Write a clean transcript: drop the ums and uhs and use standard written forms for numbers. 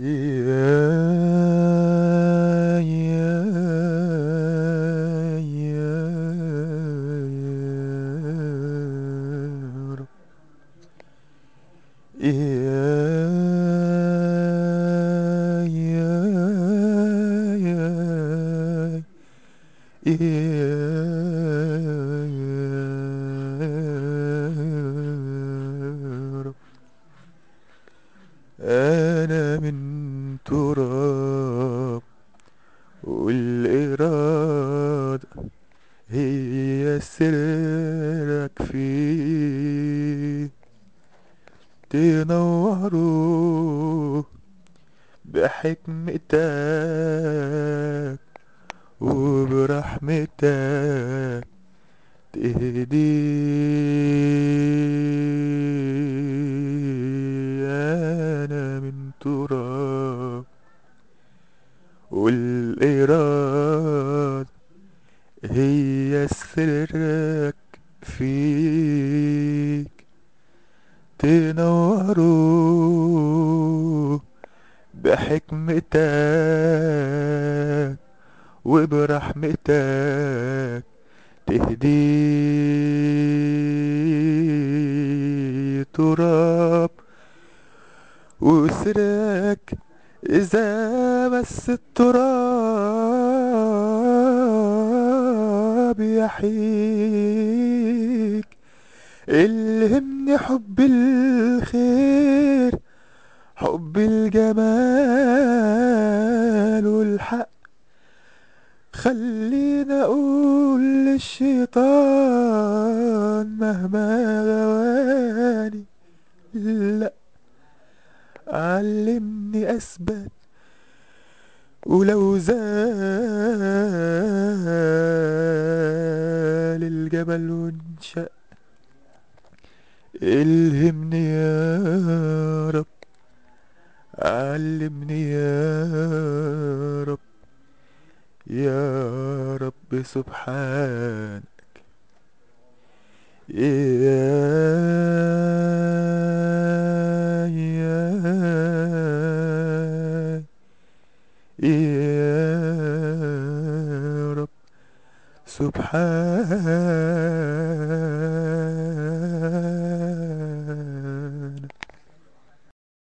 يا يا يا رب. رب. أنا من تراب، والإرادة هي سرك فيه، تنوره بحكمتك وبرحمتك، تهدي. أنا من تراب، والإرادة هي سرك فيك، تنوره بحكمتك وبرحمتك، تهدي. تراب وسرك إذا مس التراب يحييك، الهمني حب الخير، حب الجمال والحق، خلينا اقول للشيطان مهما غواني لا، علمني اثبت ولو زال الجبل وانشق، الهمني يا رب، علمني يا رب، يا رب سبحان. يا يا رب سبحان.